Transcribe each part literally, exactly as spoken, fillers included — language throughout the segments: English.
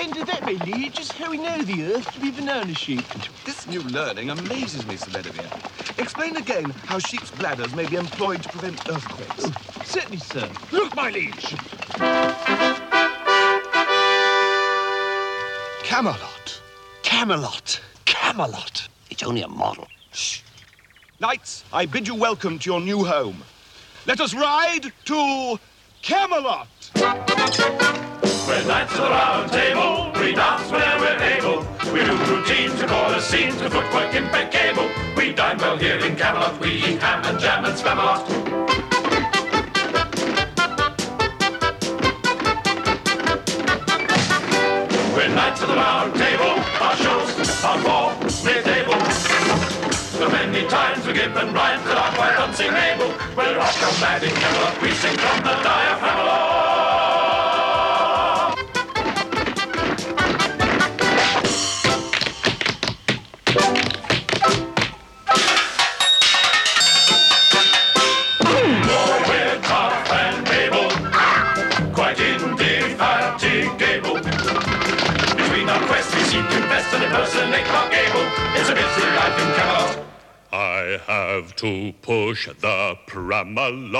And that, my liege, is how we know the earth to be banana-shaped. This new learning amazes me, Sir Bedivere. Explain again how sheep's bladders may be employed to prevent earthquakes. Oh, certainly, sir. Look, my liege. Camelot. Camelot. Camelot. It's only a model. Shh. Knights, I bid you welcome to your new home. Let us ride to Camelot. We're knights of the round table, we dance whenever we're able. We do routines, we call the scenes, to footwork impeccable. We dine well here in Camelot, we eat ham and jam and Spamalot. We're knights of the round table, our shows are for mid-table. So many times we're given rhymes that are quite unsingable. We're off come mad in Camelot, we sing from the diaphragm. And impersonate Clark Gable. It's a busy life in Camelot. I have to push the Pramalot.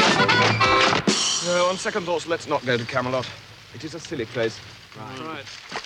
No, on second thoughts, let's not go to Camelot. It is a silly place. Right. Right.